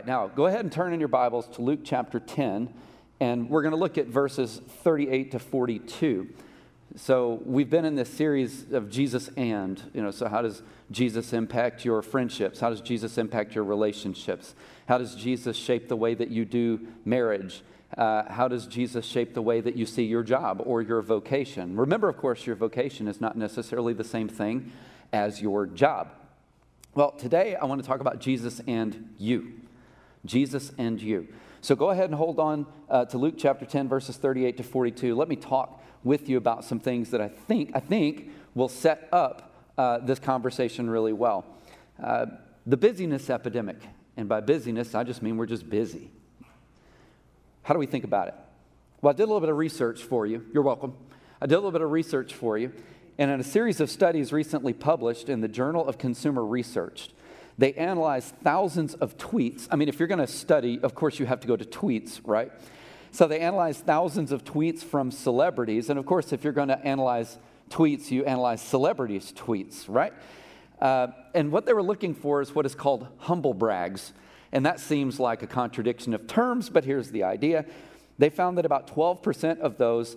right, now go ahead and turn in your Bibles to Luke chapter 10, and we're going to look at verses 38 to 42. So we've been in this series of Jesus and, so how does Jesus impact your friendships? How does Jesus impact your relationships? How does Jesus shape the way that you do marriage? How does Jesus shape the way that you see your job or your vocation? Remember, of course, your vocation is not necessarily the same thing as your job. Well, today I want to talk about Jesus and you. Jesus and you. So go ahead and hold on to Luke chapter 10, verses 38 to 42. Let me talk with you about some things that I think will set up this conversation really well. The busyness epidemic, and by busyness, I just mean we're just busy. How do we think about it? Well, I did a little bit of research for you. You're welcome. I did a little bit of research for you. And in a series of studies recently published in the Journal of Consumer Research, they analyzed thousands of tweets. I mean, if you're going to study, of course, you have to go to tweets, right? So they analyzed thousands of tweets from celebrities. And of course, if you're going to analyze tweets, you analyze celebrities' tweets, right? And what they were looking for is what is called humble brags. And that seems like a contradiction of terms, but here's the idea. They found that about 12% of those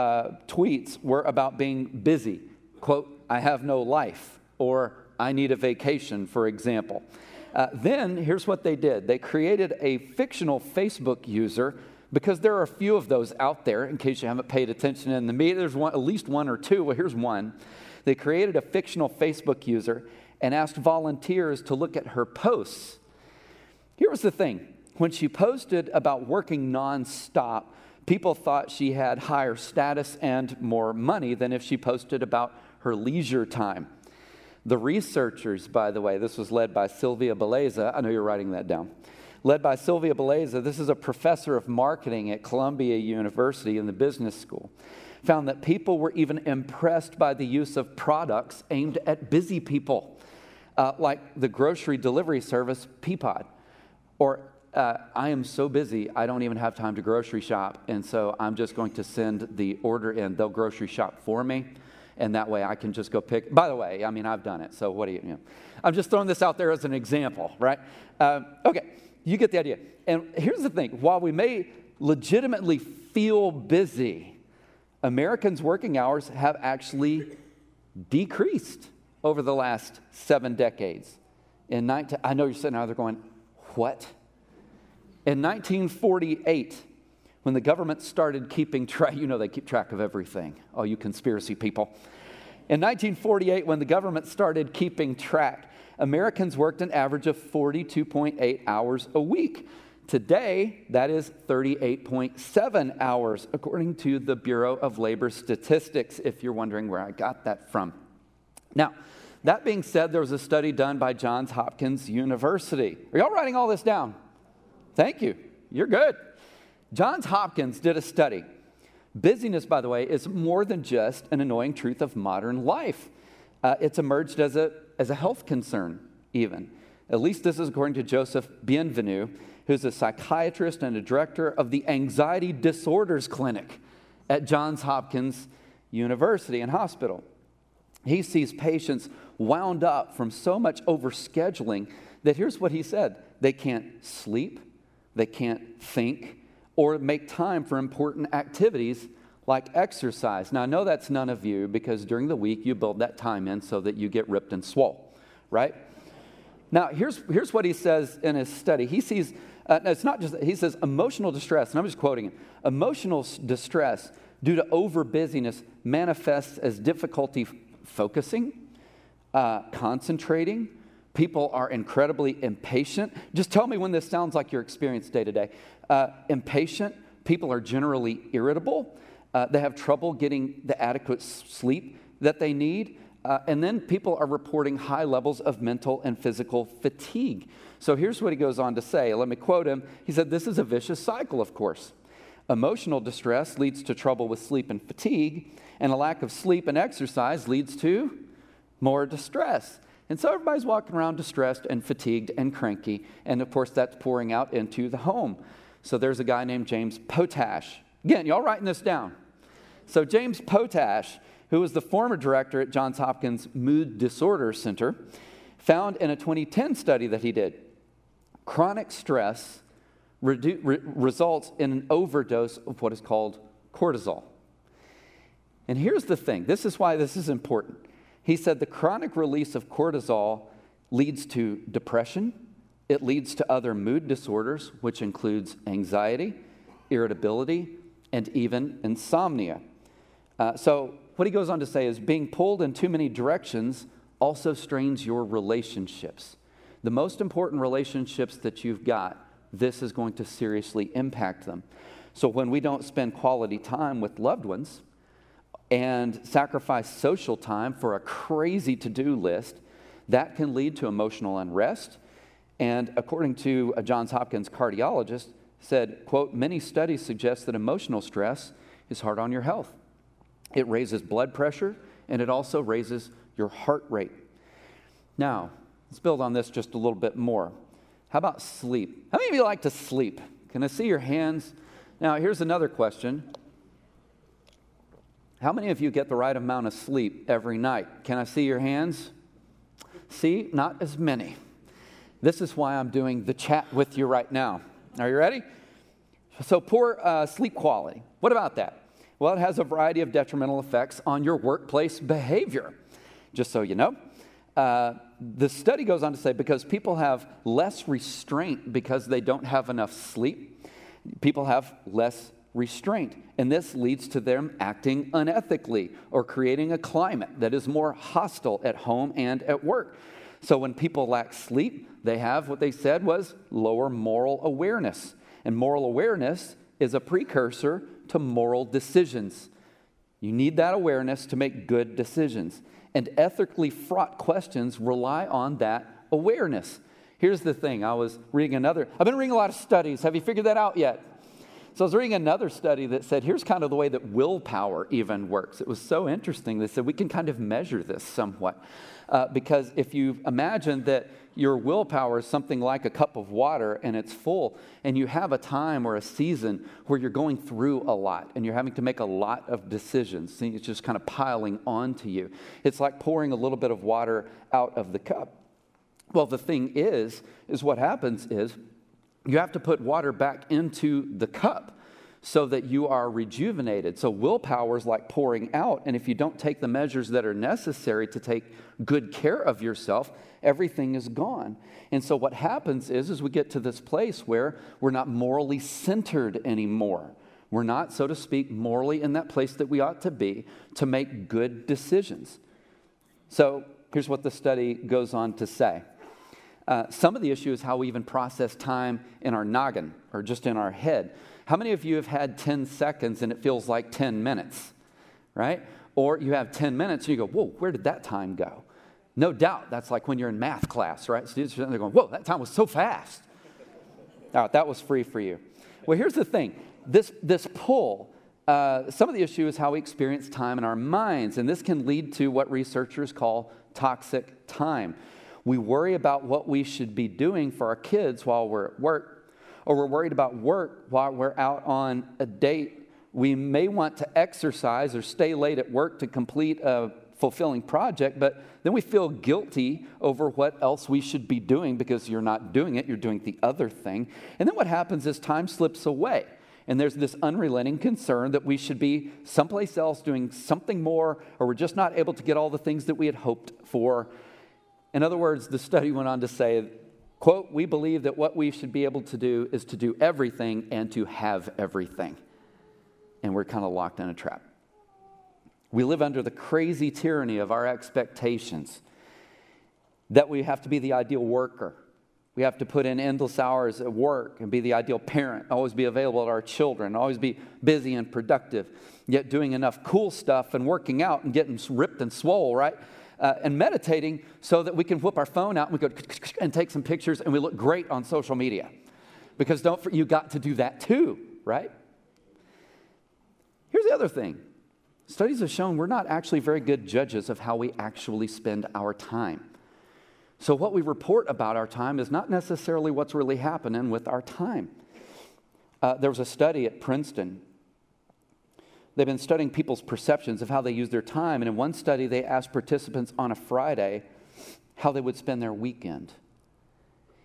tweets were about being busy. Quote, I have no life, or I need a vacation, for example. Then here's what they did. They created a fictional Facebook user, because there are a few of those out there, in case you haven't paid attention in the media. There's at least one or two. Well, here's one. They created a fictional Facebook user and asked volunteers to look at her posts. Here was the thing. When she posted about working nonstop, people thought she had higher status and more money than if she posted about her leisure time. The researchers, by the way, this was led by Sylvia Beleza. I know you're writing that down. Led by Sylvia Beleza, this is a professor of marketing at Columbia University in the business school, found that people were even impressed by the use of products aimed at busy people, like the grocery delivery service Peapod, or I am so busy, I don't even have time to grocery shop, and so I'm just going to send the order in. They'll grocery shop for me, and that way I can just go pick. By the way, I mean, I've done it, so what do you I'm just throwing this out there as an example, right? Okay, you get the idea. And here's the thing. While we may legitimately feel busy, Americans' working hours have actually decreased over the last 7 decades. I know you're sitting out there going, what? In 1948, when the government started keeping track, they keep track of everything. Oh, you conspiracy people. In 1948, when the government started keeping track, Americans worked an average of 42.8 hours a week. Today, that is 38.7 hours, according to the Bureau of Labor Statistics, if you're wondering where I got that from. Now, that being said, there was a study done by Johns Hopkins University. Are y'all writing all this down? Thank you. You're good. Johns Hopkins did a study. Busyness, by the way, is more than just an annoying truth of modern life. It's emerged as a health concern, even. At least this is according to Joseph Bienvenu, who's a psychiatrist and a director of the Anxiety Disorders Clinic at Johns Hopkins University and Hospital. He sees patients wound up from so much overscheduling that here's what he said. They can't sleep, they can't think, or make time for important activities like exercise. Now, I know that's none of you because during the week you build that time in so that you get ripped and swole, right? Now, here's what he says in his study. He sees, it's not just, he says emotional distress, and I'm just quoting him. Emotional distress due to over-busyness manifests as difficulty focusing, concentrating. People are incredibly impatient. Just tell me when this sounds like your experience day to day. Impatient. People are generally irritable. They have trouble getting the adequate sleep that they need. And then people are reporting high levels of mental and physical fatigue. So here's what he goes on to say. Let me quote him. He said, this is a vicious cycle, of course. Emotional distress leads to trouble with sleep and fatigue, and a lack of sleep and exercise leads to more distress. And so everybody's walking around distressed and fatigued and cranky, and of course that's pouring out into the home. So there's a guy named James Potash. Again, y'all writing this down. So James Potash, who was the former director at Johns Hopkins Mood Disorder Center, found in a 2010 study that he did Chronic stress results in an overdose of what is called cortisol. And here's the thing. This is why this is important. He said the chronic release of cortisol leads to depression. It leads to other mood disorders, which includes anxiety, irritability, and even insomnia. So what he goes on to say is being pulled in too many directions also strains your relationships. The most important relationships that you've got, this is going to seriously impact them. So when we don't spend quality time with loved ones and sacrifice social time for a crazy to-do list, that can lead to emotional unrest. And according to a Johns Hopkins cardiologist, said, quote, many studies suggest that emotional stress is hard on your health. It raises blood pressure, and it also raises your heart rate. Now, let's build on this just a little bit more. How about sleep? How many of you like to sleep? Can I see your hands? Now, here's another question. How many of you get the right amount of sleep every night? Can I see your hands? See, not as many. This is why I'm doing the chat with you right now. Are you ready? So poor sleep quality. What about that? Well, it has a variety of detrimental effects on your workplace behavior, just so you know. The study goes on to say because people have less restraint because they don't have enough sleep, people have less restraint. And this leads to them acting unethically or creating a climate that is more hostile at home and at work. So when people lack sleep, they have what they said was lower moral awareness. And moral awareness is a precursor to moral decisions. You need that awareness to make good decisions. And ethically fraught questions rely on that awareness. Here's the thing. I've been reading a lot of studies. Have you figured that out yet? So I was reading another study that said, here's kind of the way that willpower even works. It was so interesting. They said we can kind of measure this somewhat. Because if you imagine that your willpower is something like a cup of water and it's full, and you have a time or a season where you're going through a lot and you're having to make a lot of decisions, and it's just kind of piling onto you. It's like pouring a little bit of water out of the cup. Well, the thing is what happens is you have to put water back into the cup so that you are rejuvenated. So willpower is like pouring out, and if you don't take the measures that are necessary to take good care of yourself, everything is gone. And so what happens is we get to this place where we're not morally centered anymore. We're not, so to speak, morally in that place that we ought to be to make good decisions. So here's what the study goes on to say. Some of the issue is how we even process time in our noggin or just in our head. How many of you have had 10 seconds and it feels like 10 minutes, right? Or you have 10 minutes and you go, whoa, where did that time go? No doubt that's like when you're in math class, right? Students are going, whoa, that time was so fast. All right, that was free for you. Well, here's the thing. This pull, some of the issue is how we experience time in our minds, and this can lead to what researchers call toxic time. We worry about what we should be doing for our kids while we're at work, or we're worried about work while we're out on a date. We may want to exercise or stay late at work to complete a fulfilling project, but then we feel guilty over what else we should be doing because you're not doing it, you're doing the other thing. And then what happens is time slips away, and there's this unrelenting concern that we should be someplace else doing something more, or we're just not able to get all the things that we had hoped for. In other words, the study went on to say, quote, we believe that what we should be able to do is to do everything and to have everything. And we're kind of locked in a trap. We live under the crazy tyranny of our expectations that we have to be the ideal worker. We have to put in endless hours at work and be the ideal parent, always be available to our children, always be busy and productive, yet doing enough cool stuff and working out and getting ripped and swole, right? And meditating so that we can whip our phone out and we go and take some pictures and we look great on social media. Because you got to do that too, right? Here's the other thing. Studies have shown we're not actually very good judges of how we actually spend our time. So what we report about our time is not necessarily what's really happening with our time. There was a study at Princeton. They've been studying people's perceptions of how they use their time. And in one study, they asked participants on a Friday how they would spend their weekend.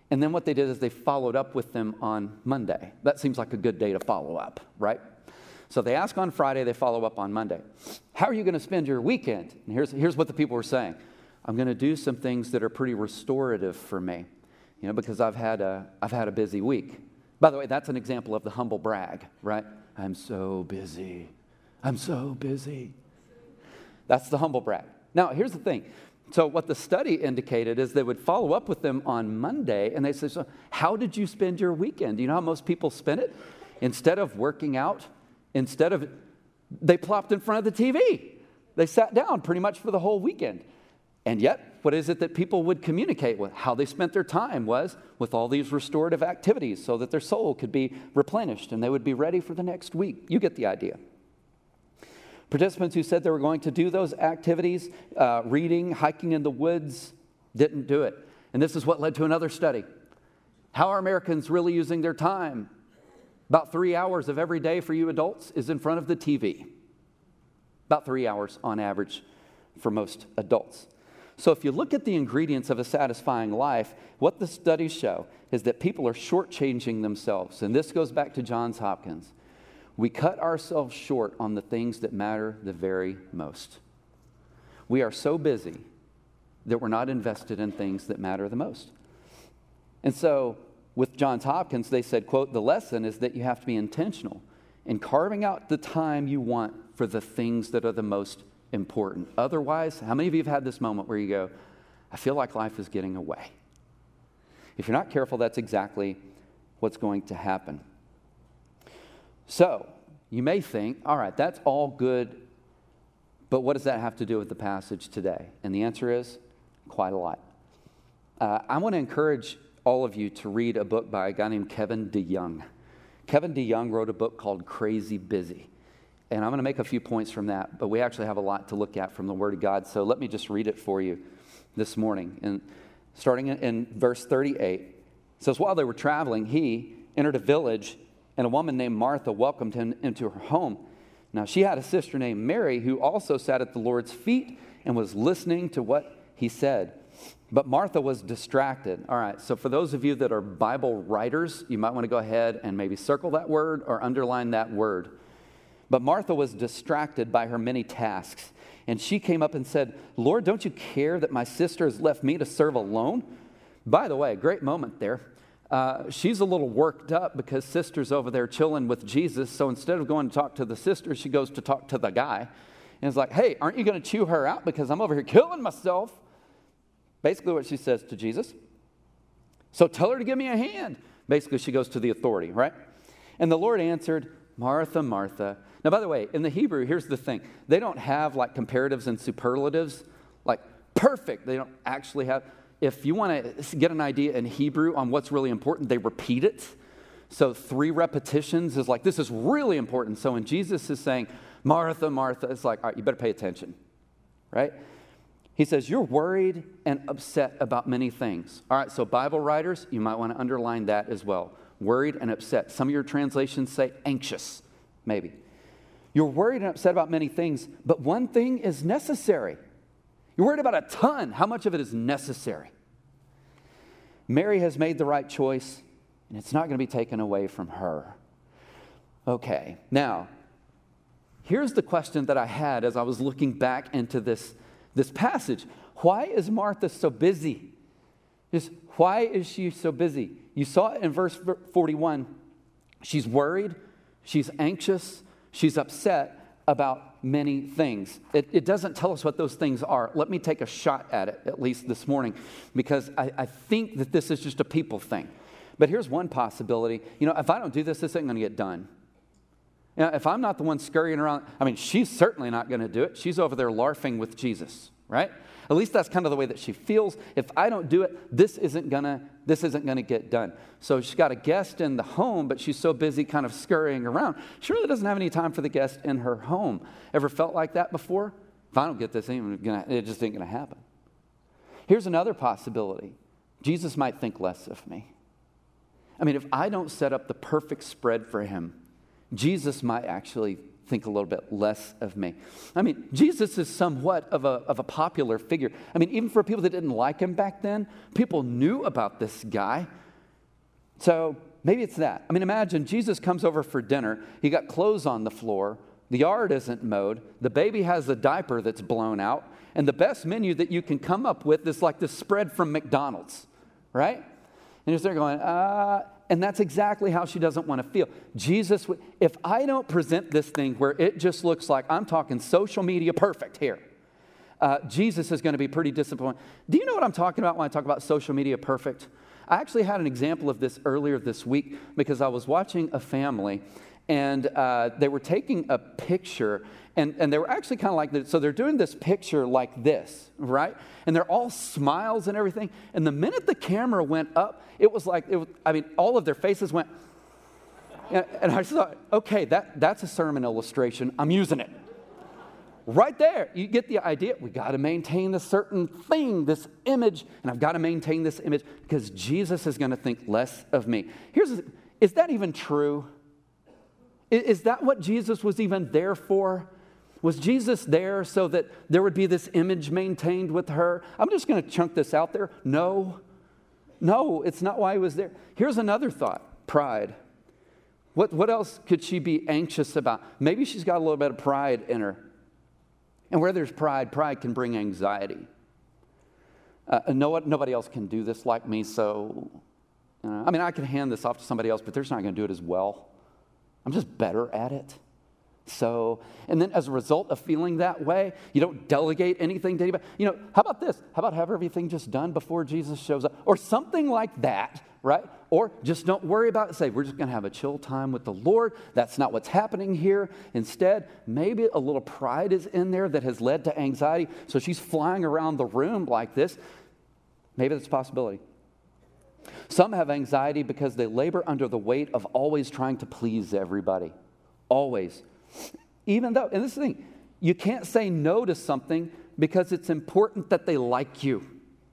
And then what they did is they followed up with them on Monday. That seems like a good day to follow up, right? So they ask on Friday, they follow up on Monday. How are you going to spend your weekend? And here's what the people were saying. I'm going to do some things that are pretty restorative for me, because I've had a busy week. By the way, that's an example of the humble brag, right? I'm so busy. I'm so busy. That's the humble brag. Now, here's the thing. So what the study indicated is they would follow up with them on Monday, and they said, so how did you spend your weekend? Do you know how most people spend it? Instead of working out, they plopped in front of the TV. They sat down pretty much for the whole weekend. And yet, what is it that people would communicate with? How they spent their time was with all these restorative activities so that their soul could be replenished and they would be ready for the next week. You get the idea. Participants who said they were going to do those activities, reading, hiking in the woods, didn't do it. And this is what led to another study. How are Americans really using their time? About 3 hours of every day for you adults is in front of the TV. About 3 hours on average for most adults. So if you look at the ingredients of a satisfying life, what the studies show is that people are shortchanging themselves. And this goes back to Johns Hopkins. We cut ourselves short on the things that matter the very most. We are so busy that we're not invested in things that matter the most. And so with Johns Hopkins, they said, quote, the lesson is that you have to be intentional in carving out the time you want for the things that are the most important. Otherwise, how many of you have had this moment where you go, I feel like life is getting away? If you're not careful, that's exactly what's going to happen. So, you may think, all right, that's all good, but what does that have to do with the passage today? And the answer is quite a lot. I want to encourage all of you to read a book by a guy named Kevin DeYoung. Kevin DeYoung wrote a book called Crazy Busy. And I'm going to make a few points from that, but we actually have a lot to look at from the Word of God. So let me just read it for you this morning. And starting in verse 38, it says, while they were traveling, he entered a village, and a woman named Martha welcomed him into her home. Now, she had a sister named Mary who also sat at the Lord's feet and was listening to what he said. But Martha was distracted. All right, so for those of you that are Bible writers, you might want to go ahead and maybe circle that word or underline that word. But Martha was distracted by her many tasks. And she came up and said, Lord, don't you care that my sister has left me to serve alone? By the way, great moment there. She's a little worked up because sister's over there chilling with Jesus. So instead of going to talk to the sister, she goes to talk to the guy. And it's like, hey, aren't you going to chew her out because I'm over here killing myself? Basically what she says to Jesus. So tell her to give me a hand. Basically, she goes to the authority, right? And the Lord answered, Martha, Martha. Now, by the way, in the Hebrew, here's the thing. They don't have like comparatives and superlatives, like perfect. They don't actually have. If you want to get an idea in Hebrew on what's really important, they repeat it. So 3 repetitions is like, this is really important. So when Jesus is saying, Martha, Martha, it's like, all right, you better pay attention, right? He says, you're worried and upset about many things. All right, so Bible writers, you might want to underline that as well. Worried and upset. Some of your translations say anxious, maybe. You're worried and upset about many things, but one thing is necessary. You're worried about a ton. How much of it is necessary? Mary has made the right choice, and it's not going to be taken away from her. Okay, now, here's the question that I had as I was looking back into this passage. Why is Martha so busy? Just why is she so busy? You saw it in verse 41. She's worried, she's anxious, she's upset about many things. It doesn't tell us what those things are. Let me take a shot at it, at least this morning, because I think that this is just a people thing. But here's one possibility. If I don't do this, this ain't going to get done. If I'm not the one scurrying around, she's certainly not going to do it. She's over there larfing with Jesus, right? At least that's kind of the way that she feels. If I don't do it, this isn't gonna get done. So she's got a guest in the home, but she's so busy kind of scurrying around. She really doesn't have any time for the guest in her home. Ever felt like that before? If I don't get this, it just ain't gonna happen. Here's another possibility. Jesus might think less of me. If I don't set up the perfect spread for him, Jesus might actually think a little bit less of me. I mean, Jesus is somewhat of a popular figure. I mean, even for people that didn't like him back then, people knew about this guy. So maybe it's that. I mean, imagine Jesus comes over for dinner. He got clothes on the floor. The yard isn't mowed. The baby has a diaper that's blown out. And the best menu that you can come up with is like this spread from McDonald's, right? And you're there going, and that's exactly how she doesn't want to feel. Jesus, if I don't present this thing where it just looks like, I'm talking social media perfect here, Jesus is going to be pretty disappointed. Do you know what I'm talking about when I talk about social media perfect? I actually had an example of this earlier this week because I was watching a family and they were taking a picture and they were actually kind of like this. So they're doing this picture like this, right? And they're all smiles and everything. And the minute the camera went up, it was like, all of their faces went, and I just thought, okay, that's a sermon illustration. I'm using it. Right there, you get the idea. We got to maintain a certain thing, this image, and I've got to maintain this image because Jesus is going to think less of me. Is that even true? Is that what Jesus was even there for? Was Jesus there so that there would be this image maintained with her? I'm just going to chunk this out there. No, it's not why he was there. Here's another thought, pride. What else could she be anxious about? Maybe she's got a little bit of pride in her. And where there's pride can bring anxiety. Nobody else can do this like me, so, I can hand this off to somebody else, but they're just not going to do it as well. I'm just better at it. So, and then as a result of feeling that way, you don't delegate anything to anybody. How about this? How about have everything just done before Jesus shows up? Or something like that, right? Or just don't worry about it. Say, we're just going to have a chill time with the Lord. That's not what's happening here. Instead, maybe a little pride is in there that has led to anxiety. So she's flying around the room like this. Maybe that's a possibility. Some have anxiety because they labor under the weight of always trying to please everybody. Always. Even though, and this is the thing, you can't say no to something because it's important that they like you.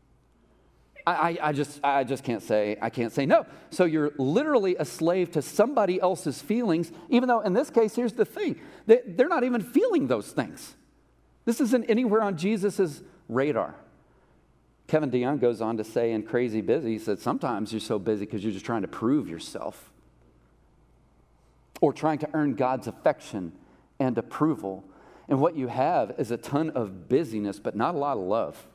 I just can't say no. So you're literally a slave to somebody else's feelings, even though in this case, here's the thing, they're not even feeling those things. This isn't anywhere on Jesus's radar. Kevin DeYoung goes on to say in Crazy Busy, he said, sometimes you're so busy because you're just trying to prove yourself or trying to earn God's affection and approval. And what you have is a ton of busyness, but not a lot of love.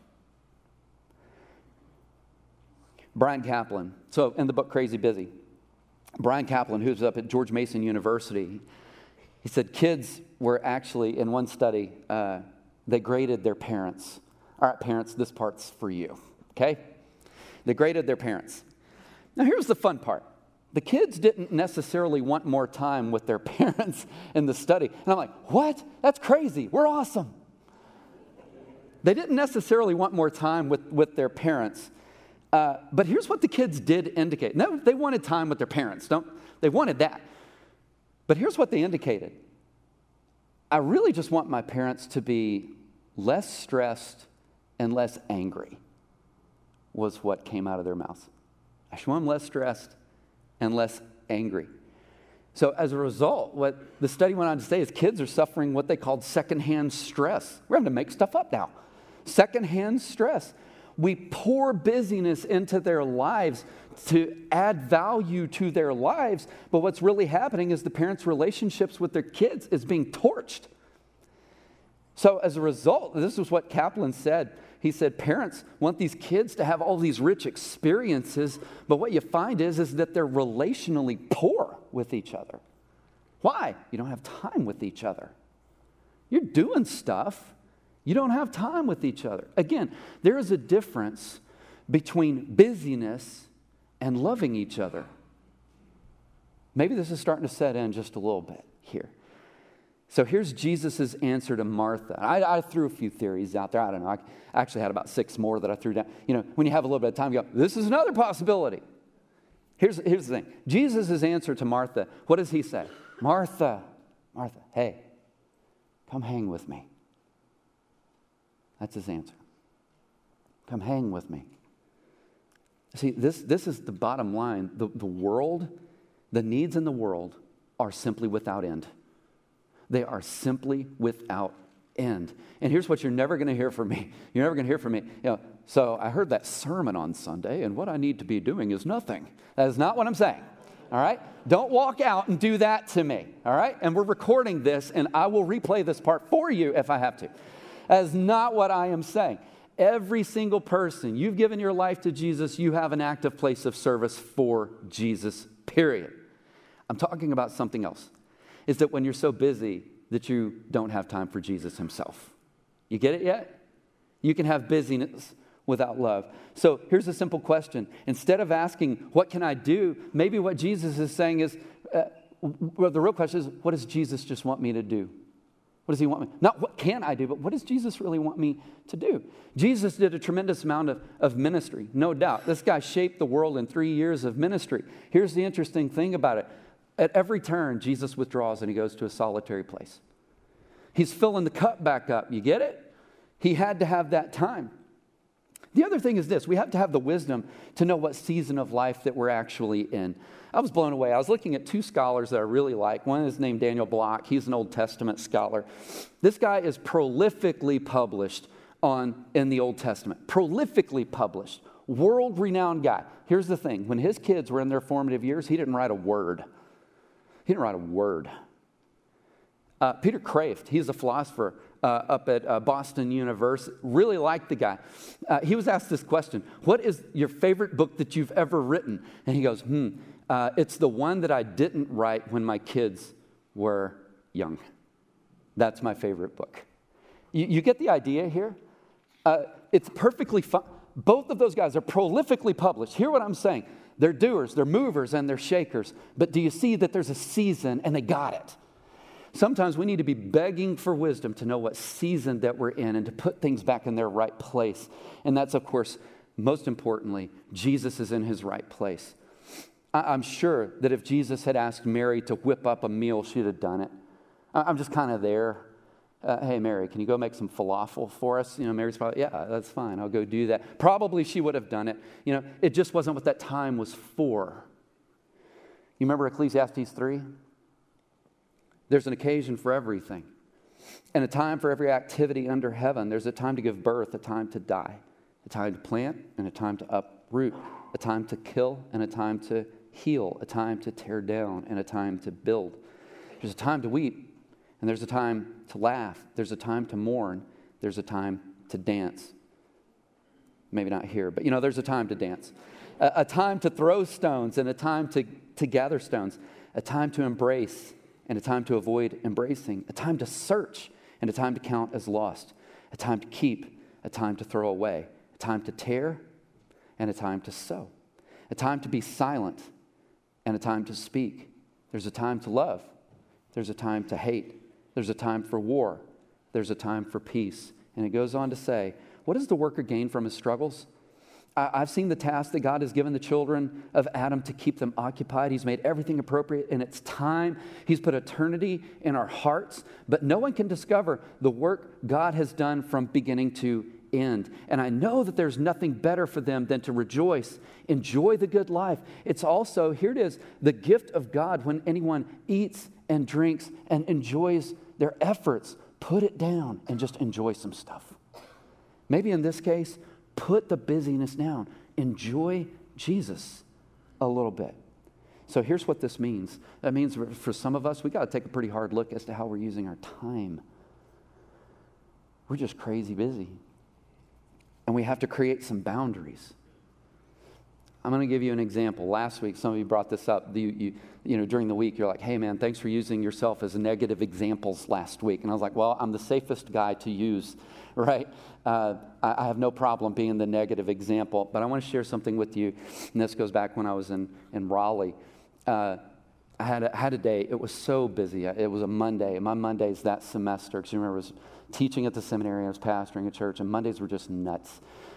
Brian Kaplan, so in the book Crazy Busy, Brian Kaplan, who's up at George Mason University, he said kids were actually, in one study, they graded their parents. All right, parents, this part's for you, okay? They graded their parents. Now, here's the fun part. The kids didn't necessarily want more time with their parents in the study. And I'm like, what? That's crazy. We're awesome. They didn't necessarily want more time with their parents. But here's what the kids did indicate. No, they wanted time with their parents. They wanted that. But here's what they indicated. I really just want my parents to be less stressed and less angry, was what came out of their mouths. I just want them less stressed and less angry. So as a result, what the study went on to say is kids are suffering what they called secondhand stress. We're having to make stuff up now. Secondhand stress. We pour busyness into their lives to add value to their lives, but what's really happening is the parents' relationships with their kids is being torched. So as a result, this is what Kaplan said. He said, parents want these kids to have all these rich experiences, but what you find is that they're relationally poor with each other. Why? You don't have time with each other. You're doing stuff. You don't have time with each other. Again, there is a difference between busyness and loving each other. Maybe this is starting to set in just a little bit here. So here's Jesus' answer to Martha. I threw a few theories out there. I don't know. I actually had about 6 more that I threw down. When you have a little bit of time, you go, this is another possibility. Here's the thing. Jesus' answer to Martha, what does he say? Martha, hey, come hang with me. That's his answer. Come hang with me. See, this is the bottom line. The world, the needs in the world are simply without end. They are simply without end. And here's what you're never going to hear from me. You're never going to hear from me. So I heard that sermon on Sunday, and what I need to be doing is nothing. That is not what I'm saying. All right? Don't walk out and do that to me. All right? And we're recording this, and I will replay this part for you if I have to. That is not what I am saying. Every single person, you've given your life to Jesus, you have an active place of service for Jesus, period. I'm talking about something else. Is that when you're so busy that you don't have time for Jesus himself. You get it yet? You can have busyness without love. So here's a simple question. Instead of asking, what can I do? Maybe what Jesus is saying is, well, the real question is, what does Jesus just want me to do? What does he want me? Not what can I do, but what does Jesus really want me to do? Jesus did a tremendous amount of ministry, no doubt. This guy shaped the world in 3 years of ministry. Here's the interesting thing about it. At every turn, Jesus withdraws and he goes to a solitary place. He's filling the cup back up. You get it? He had to have that time. The other thing is this. We have to have the wisdom to know what season of life that we're actually in. I was blown away. I was looking at two scholars that I really like. One is named Daniel Block. He's an Old Testament scholar. This guy is prolifically published in the Old Testament. Prolifically published. World-renowned guy. Here's the thing. When his kids were in their formative years, he didn't write a word. He didn't write a word. Peter Kraft, he's a philosopher up at Boston University. Really liked the guy. He was asked this question, what is your favorite book that you've ever written? And he goes, it's the one that I didn't write when my kids were young. That's my favorite book. You get the idea here? It's perfectly fine. Both of those guys are prolifically published. Hear what I'm saying. They're doers, they're movers, and they're shakers. But do you see that there's a season and they got it? Sometimes we need to be begging for wisdom to know what season that we're in and to put things back in their right place. And that's, of course, most importantly, Jesus is in his right place. I'm sure that if Jesus had asked Mary to whip up a meal, she'd have done it. I'm just kind of there. Hey, Mary, can you go make some falafel for us? Mary's probably, yeah, that's fine. I'll go do that. Probably she would have done it. It just wasn't what that time was for. You remember Ecclesiastes 3? There's an occasion for everything. And a time for every activity under heaven. There's a time to give birth, a time to die. A time to plant and a time to uproot. A time to kill and a time to heal. A time to tear down and a time to build. There's a time to weep. And there's a time to laugh. There's a time to mourn. There's a time to dance. Maybe not here, but there's a time to dance. A time to throw stones and a time to gather stones. A time to embrace and a time to avoid embracing. A time to search and a time to count as lost. A time to keep, a time to throw away. A time to tear and a time to sow. A time to be silent and a time to speak. There's a time to love. There's a time to hate. There's a time for war. There's a time for peace. And it goes on to say, what does the worker gain from his struggles? I've seen the task that God has given the children of Adam to keep them occupied. He's made everything appropriate in its time. He's put eternity in our hearts. But no one can discover the work God has done from beginning to end. And I know that there's nothing better for them than to rejoice, enjoy the good life. It's also, here it is, the gift of God when anyone eats and drinks and enjoys their efforts. Put it down and just enjoy some stuff. Maybe in this case, put the busyness down. Enjoy Jesus a little bit. So here's what this means. That means for some of us, we got to take a pretty hard look as to how we're using our time. We're just crazy busy. And we have to create some boundaries. I'm going to give you an example. Last week, some of you brought this up. During the week, you're like, hey, man, thanks for using yourself as negative examples last week. And I was like, well, I'm the safest guy to use, right? I have no problem being the negative example. But I want to share something with you. And this goes back when I was in Raleigh. I had a day. It was so busy. It was a Monday. And my Mondays that semester, because you remember I was teaching at the seminary. I was pastoring a church. And Mondays were just nuts.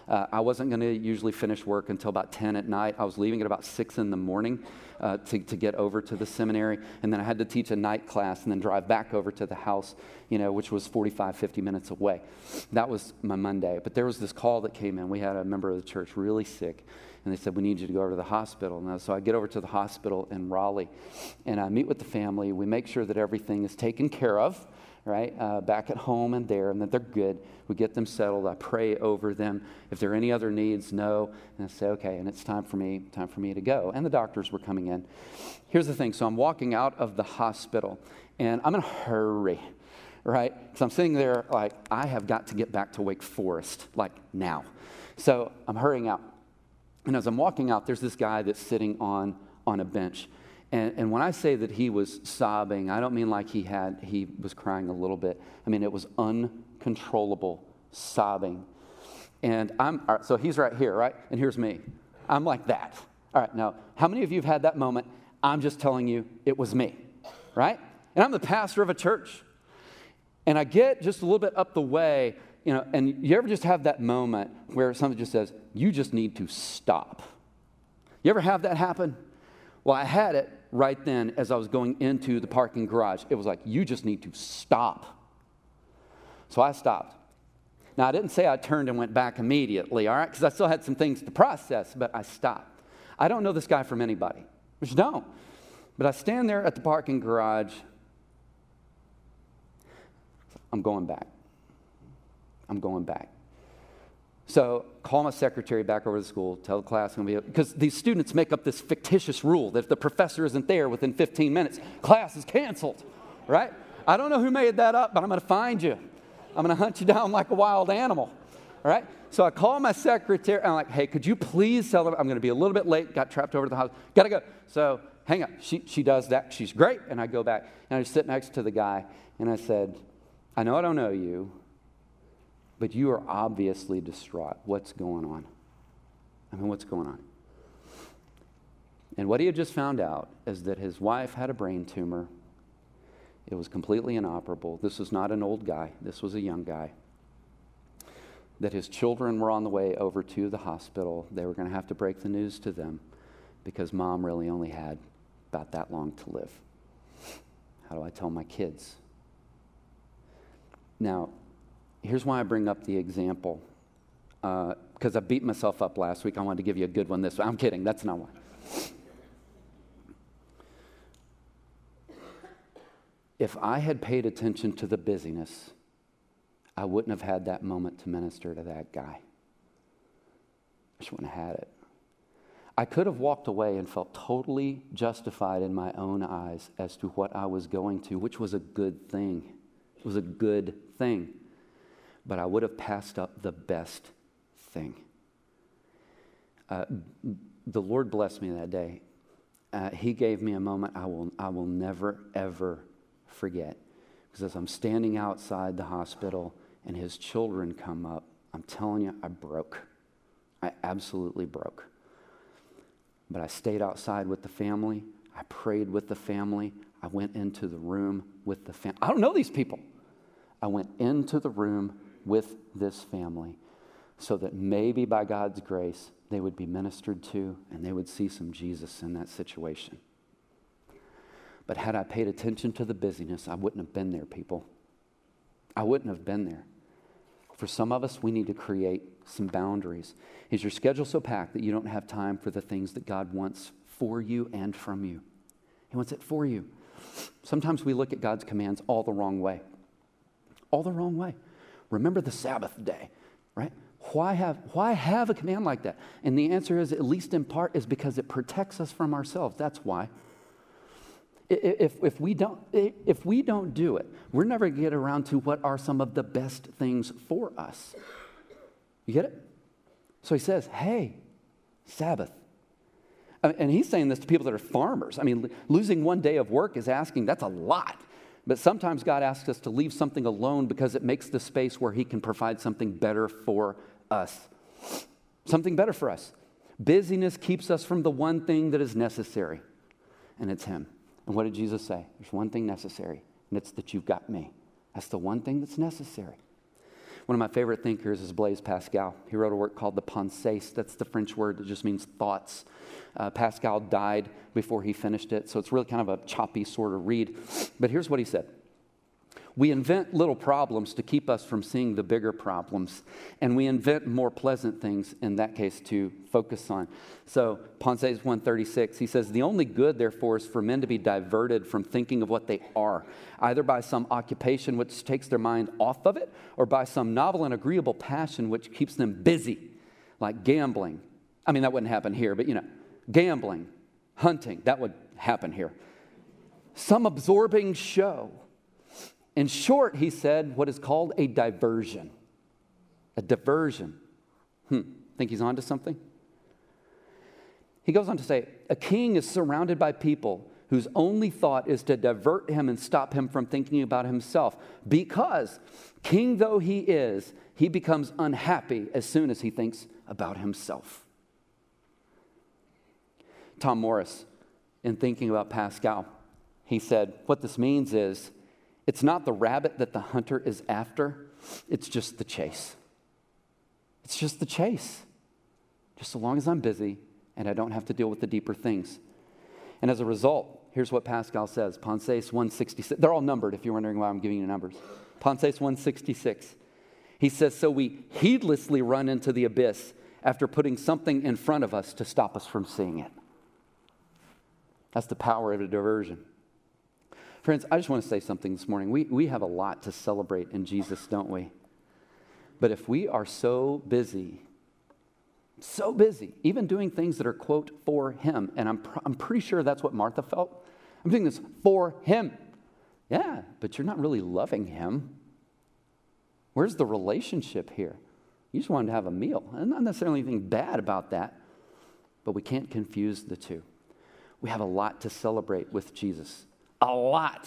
I wasn't going to usually finish work until about 10 at night. I was leaving at about 6 in the morning to get over to the seminary. And then I had to teach a night class and then drive back over to the house, which was 45, 50 minutes away. That was my Monday. But there was this call that came in. We had a member of the church really sick. And they said, we need you to go over to the hospital. And so I get over to the hospital in Raleigh, and I meet with the family. We make sure that everything is taken care of, right, back at home and there, and that they're good. We get them settled. I pray over them. If there are any other needs, no. And I say, okay, and it's time for me to go. And the doctors were coming in. Here's the thing. So I'm walking out of the hospital, and I'm in a hurry, right? So I'm sitting there like, I have got to get back to Wake Forest, like now. So I'm hurrying out. And as I'm walking out, there's this guy that's sitting on a bench. And when I say that he was sobbing, I don't mean like he was crying a little bit. I mean, it was uncontrollable sobbing. And so he's right here, right? And here's me. I'm like that. All right, now, how many of you have had that moment? I'm just telling you, it was me, right? And I'm the pastor of a church. And I get just a little bit up the way, and you ever just have that moment where somebody just says, you just need to stop. You ever have that happen? Well, I had it right then as I was going into the parking garage. It was like, you just need to stop. So I stopped. Now, I didn't say I turned and went back immediately, all right, because I still had some things to process, but I stopped. I don't know this guy from anybody, which don't. But I stand there at the parking garage. I'm going back. So call my secretary back over to school, tell the class, because these students make up this fictitious rule that if the professor isn't there within 15 minutes, class is canceled, right? I don't know who made that up, but I'm going to find you. I'm going to hunt you down like a wild animal, all right? So I call my secretary, and I'm like, hey, could you please tell them I'm going to be a little bit late, got trapped over to the house, got to go. So hang on, she does that, she's great, and I go back, and I just sit next to the guy, and I said, I know I don't know you, but you are obviously distraught. What's going on? What's going on? And what he had just found out is that his wife had a brain tumor. It was completely inoperable. This was not an old guy. This was a young guy. That his children were on the way over to the hospital. They were going to have to break the news to them because mom really only had about that long to live. How do I tell my kids? Now, here's why I bring up the example. Because I beat myself up last week. I wanted to give you a good one this week. I'm kidding. That's not why. If I had paid attention to the busyness, I wouldn't have had that moment to minister to that guy. I just wouldn't have had it. I could have walked away and felt totally justified in my own eyes as to what I was going to, which was a good thing. It was a good thing. But I would have passed up the best thing. The Lord blessed me that day. He gave me a moment I will never, ever forget. Because as I'm standing outside the hospital and his children come up, I'm telling you, I broke. I absolutely broke. But I stayed outside with the family. I prayed with the family. I went into the room with the family. I don't know these people. I went into the room with this family so that maybe by God's grace they would be ministered to and they would see some Jesus in that situation. But had I paid attention to the busyness, I wouldn't have been there, people. I wouldn't have been there. For some of us, we need to create some boundaries. Is your schedule so packed that you don't have time for the things that God wants for you and from you? He wants it for you. Sometimes we look at God's commands all the wrong way. All the wrong way. Remember the Sabbath day, right? Why have a command like that? And the answer is, at least in part, is because it protects us from ourselves. That's why. If we don't do it, we're never going to get around to what are some of the best things for us. You get it? So he says, hey, Sabbath. And he's saying this to people that are farmers. I mean, losing one day of work is asking, that's a lot. But sometimes God asks us to leave something alone because it makes the space where he can provide something better for us. Something better for us. Busyness keeps us from the one thing that is necessary, and it's him. And what did Jesus say? There's one thing necessary, and it's that you've got me. That's the one thing that's necessary. One of my favorite thinkers is Blaise Pascal. He wrote a work called the Pensées. That's the French word that just means thoughts. Pascal died before he finished it, so it's really kind of a choppy sort of read. But here's what he said. We invent little problems to keep us from seeing the bigger problems, and we invent more pleasant things, in that case, to focus on. So, Pensées 136, he says, the only good, therefore, is for men to be diverted from thinking of what they are, either by some occupation which takes their mind off of it, or by some novel and agreeable passion which keeps them busy, like gambling. I mean, that wouldn't happen here, but gambling, hunting, that would happen here. Some absorbing show. In short, he said, what is called a diversion. A diversion. Think he's on to something? He goes on to say, a king is surrounded by people whose only thought is to divert him and stop him from thinking about himself. Because, king though he is, he becomes unhappy as soon as he thinks about himself. Tom Morris, in thinking about Pascal, he said, what this means is, it's not the rabbit that the hunter is after, it's just the chase. It's just the chase. Just so long as I'm busy and I don't have to deal with the deeper things. And as a result, here's what Pascal says, Pensées 166. They're all numbered if you're wondering why I'm giving you numbers. Pensées 166. He says, so we heedlessly run into the abyss after putting something in front of us to stop us from seeing it. That's the power of a diversion. Friends, I just want to say something this morning. We have a lot to celebrate in Jesus, don't we? But if we are so busy, even doing things that are, quote, for him, and I'm pretty sure that's what Martha felt. I'm doing this for him. Yeah, but you're not really loving him. Where's the relationship here? You just wanted to have a meal. And not necessarily anything bad about that, but we can't confuse the two. We have a lot to celebrate with Jesus. A lot.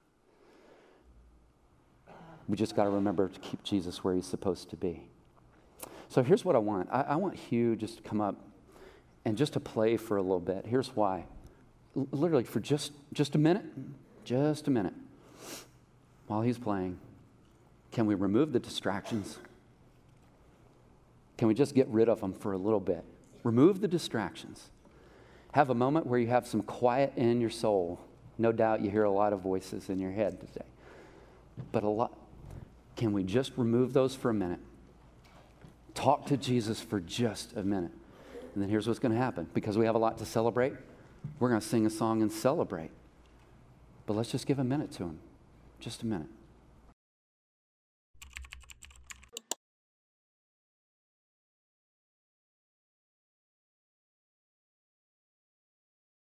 We just got to remember to keep Jesus where he's supposed to be. So here's what I want. I want Hugh just to come up and just to play for a little bit. Here's why. Literally for just a minute, while he's playing, can we remove the distractions? Can we just get rid of them for a little bit? Remove the distractions. Have a moment where you have some quiet in your soul. No doubt you hear a lot of voices in your head today. But can we just remove those for a minute? Talk to Jesus for just a minute. And then here's what's going to happen. Because we have a lot to celebrate, we're going to sing a song and celebrate. But let's just give a minute to him. Just a minute.